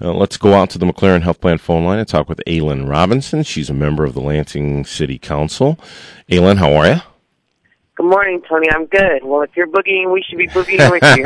Let's go out to the McLaren Health Plan phone line and talk with Aylin Robinson. She's a member of the Lansing City Council. Aylin, how are you? Good morning, Tony. I'm good. Well, if you're boogieing, we should be boogieing with you,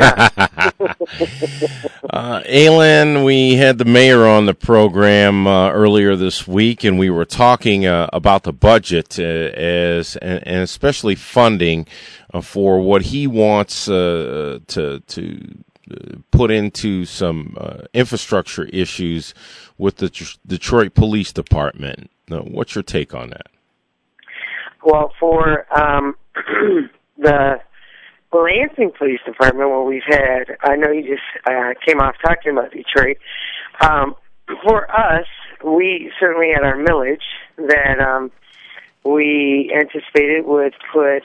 huh? Aylin, we had the mayor on the program earlier this week, and we were talking about the budget and especially funding for what he wants to put into some infrastructure issues with the Detroit Police Department. Now, what's your take on that? Well, for the Lansing Police Department, what we've had, I know you just came off talking about Detroit. For us, we certainly had our millage that we anticipated would put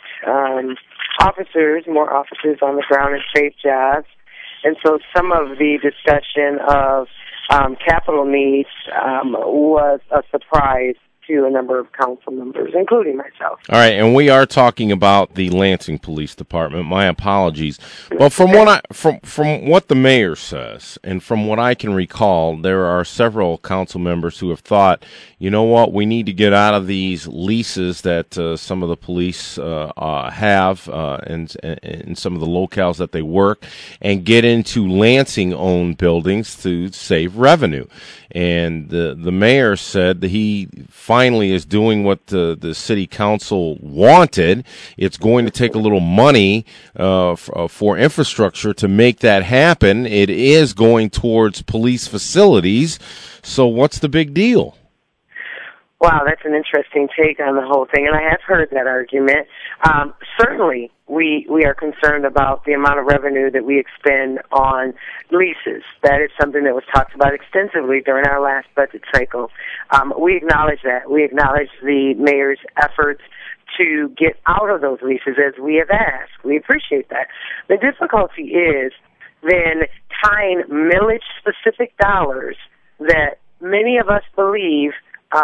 more officers on the ground and safe jobs. And so some of the discussion of capital needs was a surprise to a number of council members, including myself. All right, and we are talking about the Lansing Police Department. My apologies. Well, from what the mayor says, and from what I can recall, there are several council members who have thought, you know what, we need to get out of these leases that some of the police have in some of the locales that they work, and get into Lansing-owned buildings to save revenue. And the mayor said that he finally is doing what the city council wanted. It's going to take a little money for infrastructure to make that happen. It is going towards police facilities. So what's the big deal? Wow, that's an interesting take on the whole thing, and I have heard that argument. Certainly, we are concerned about the amount of revenue that we expend on leases. That is something that was talked about extensively during our last budget cycle. We acknowledge that. We acknowledge the mayor's efforts to get out of those leases as we have asked. We appreciate that. The difficulty is then tying millage-specific dollars that many of us believe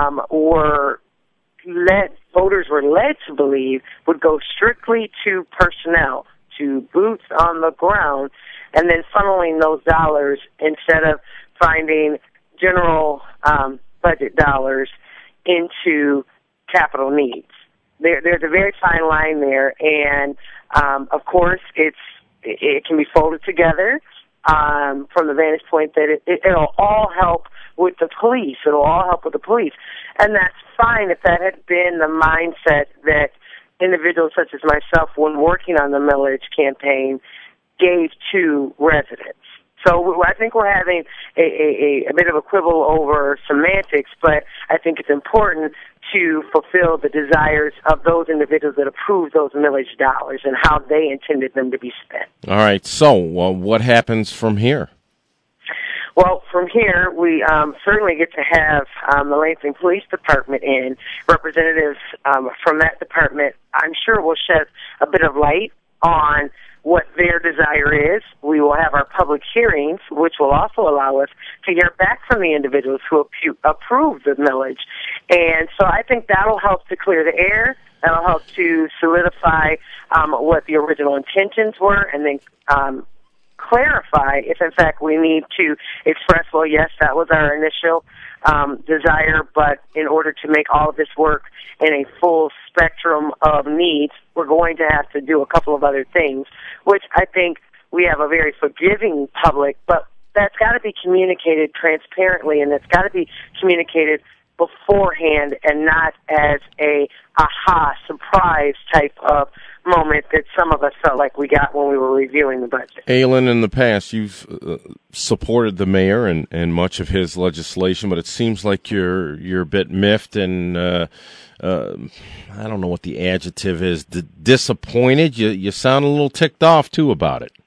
voters were led to believe would go strictly to personnel, to boots on the ground, and then funneling those dollars instead of finding general budget dollars into capital needs. There's a very fine line there, and of course it can be folded together from the vantage point that it'll all help with the police. It'll all help with the police. And that's fine if that had been the mindset that individuals such as myself, when working on the millage campaign, gave to residents. So I think we're having a bit of a quibble over semantics, but I think it's important to fulfill the desires of those individuals that approved those millage dollars and how they intended them to be spent. All right. So what happens from here? Well, from here, we certainly get to have the Lansing Police Department in. Representatives from that department, I'm sure, will shed a bit of light on what their desire is. We will have our public hearings, which will also allow us to hear back from the individuals who approve the millage. And so I think that'll help to clear the air. That'll help to solidify what the original intentions were, and then clarify if, in fact, we need to express, well, yes, that was our initial desire, but in order to make all of this work in a full spectrum of needs, we're going to have to do a couple of other things, which I think we have a very forgiving public, but that's got to be communicated transparently, and it's got to be communicated beforehand and not as a aha, surprise type of moment that some of us felt like we got when we were reviewing the budget. Aylin, in the past, you've supported the mayor and much of his legislation, but it seems like you're a bit miffed and I don't know what the adjective is, disappointed. You sound a little ticked off too about it.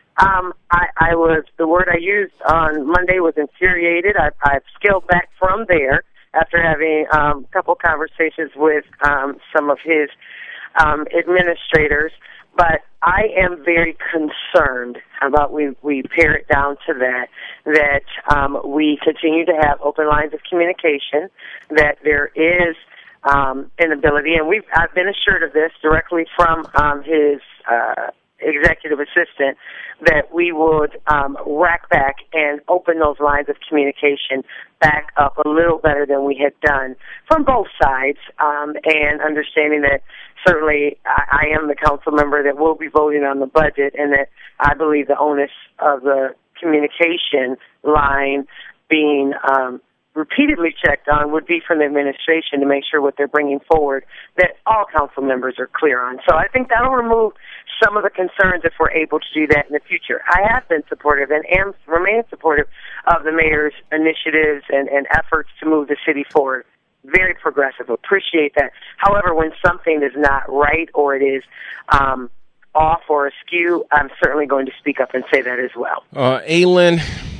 The word I used on Monday was infuriated. I've scaled back from there after having a couple conversations with some of his administrators, but I am very concerned about, we pare it down to that we continue to have open lines of communication, that there is an ability, and I've been assured of this directly from his executive assistant, that we would rack back and open those lines of communication back up a little better than we had done from both sides, and understanding that certainly I am the council member that will be voting on the budget, and that I believe the onus of the communication line being repeatedly checked on would be from the administration to make sure what they're bringing forward that all council members are clear on. So I think that'll remove some of the concerns if we're able to do that in the future. I have been supportive and am remain supportive of the mayor's initiatives and efforts to move the city forward. Very progressive. Appreciate that. However, when something is not right or it is off or askew, I'm certainly going to speak up and say that as well. Aylin,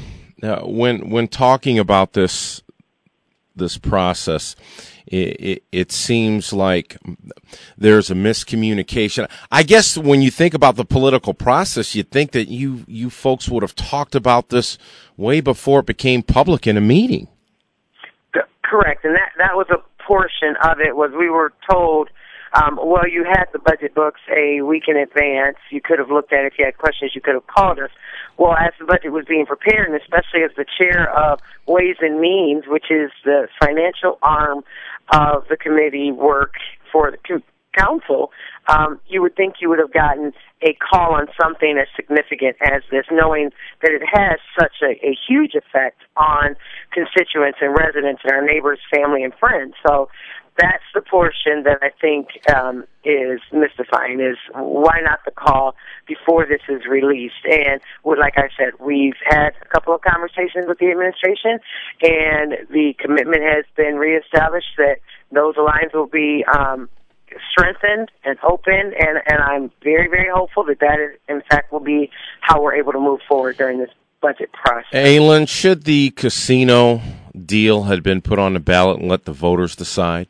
when talking about this process, it seems like there's a miscommunication. I guess when you think about the political process, you'd think that you folks would have talked about this way before it became public in a meeting. Correct, and that was a portion of it. Was we were told, well, you had the budget books a week in advance. You could have looked at it. If you had questions, you could have called us. Well, as the budget was being prepared, and especially as the chair of Ways and Means, which is the financial arm of the committee work for the council, you would think you would have gotten a call on something as significant as this, knowing that it has such a huge effect on constituents and residents and our neighbors, family, and friends. So that's the portion that I think is mystifying, is why not the call before this is released? And like I said, we've had a couple of conversations with the administration, and the commitment has been reestablished that those lines will be strengthened and open, and I'm very, very hopeful that is, in fact, will be how we're able to move forward during this budget process. Aylin, should the casino deal had been put on the ballot and let the voters decide?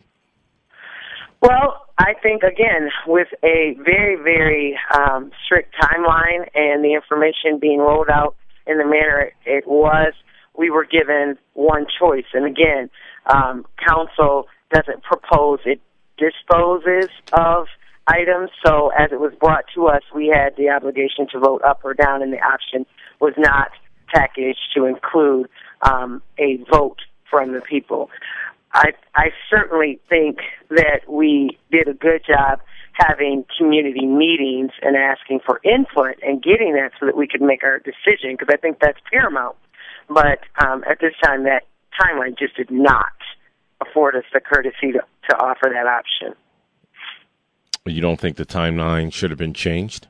Well, I think, again, with a very, very strict timeline and the information being rolled out in the manner it was, we were given one choice. And again, council doesn't propose, it disposes of items. So as it was brought to us, we had the obligation to vote up or down, and the option was not packaged to include a vote from the people. I certainly think that we did a good job having community meetings and asking for input and getting that so that we could make our decision, because I think that's paramount. But at this time, that timeline just did not afford us the courtesy to offer that option. You don't think the timeline should have been changed?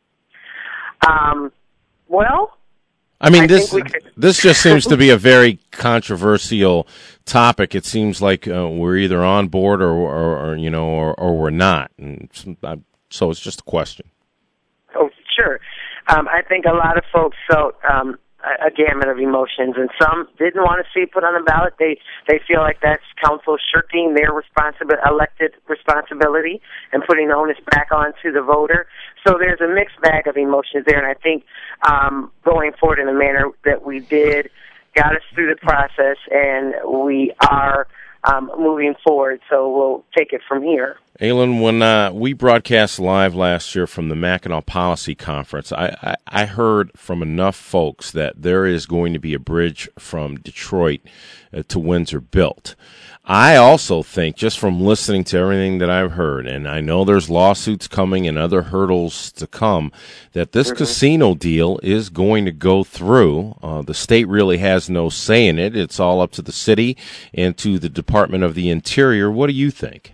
Well, I mean, this just seems to be a very controversial topic. It seems like we're either on board or we're not, and so it's just a question. Oh, sure. I think a lot of folks felt a gamut of emotions, and some didn't want to see it put on the ballot. They feel like that's council shirking their elected responsibility and putting the onus back onto the voter. So there's a mixed bag of emotions there, and I think going forward in the manner that we did got us through the process, and we are moving forward, so we'll take it from here. Aylin, when we broadcast live last year from the Mackinac Policy Conference, I heard from enough folks that there is going to be a bridge from Detroit to Windsor built. I also think, just from listening to everything that I've heard, and I know there's lawsuits coming and other hurdles to come, that this casino deal is going to go through. The state really has no say in it. It's all up to the city and to the Department of the Interior. What do you think?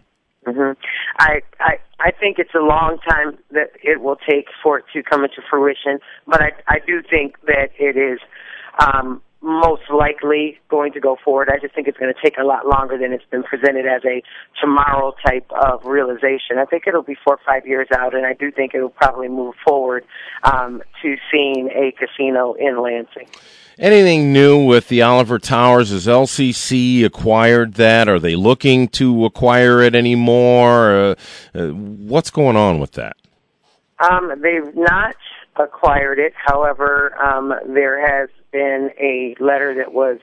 I think it's a long time that it will take for it to come into fruition, but I do think that it is most likely going to go forward. I just think it's going to take a lot longer than it's been presented as a tomorrow type of realization. I think it'll be 4 or 5 years out, and I do think it'll probably move forward to seeing a casino in Lansing. Anything new with the Oliver Towers? Has LCC acquired that? Are they looking to acquire it anymore? What's going on with that? They've not acquired it. However, there has been a letter that was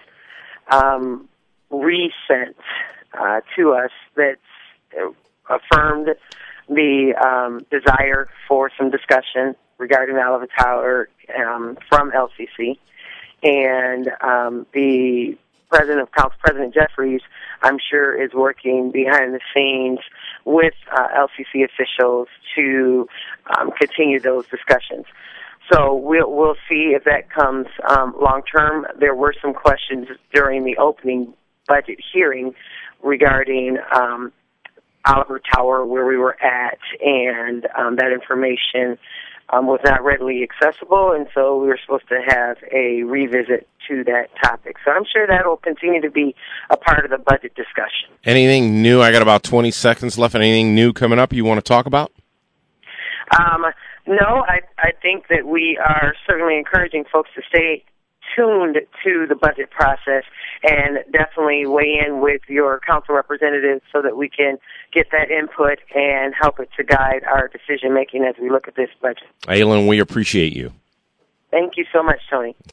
resent to us that affirmed the desire for some discussion regarding the Oliver Tower from LCC. And the President of Council, President Jeffries, I'm sure is working behind the scenes with LCC officials to continue those discussions. So we'll see if that comes long term. There were some questions during the opening budget hearing regarding Oliver Tower, where we were at, and that information was not readily accessible, and so we were supposed to have a revisit to that topic. So I'm sure that will continue to be a part of the budget discussion. Anything new? I got about 20 seconds left. Anything new coming up you want to talk about? No, I think that we are certainly encouraging folks to stay tuned to the budget process and definitely weigh in with your council representatives so that we can get that input and help it to guide our decision making as we look at this budget. Aylin, we appreciate you. Thank you so much, Tony.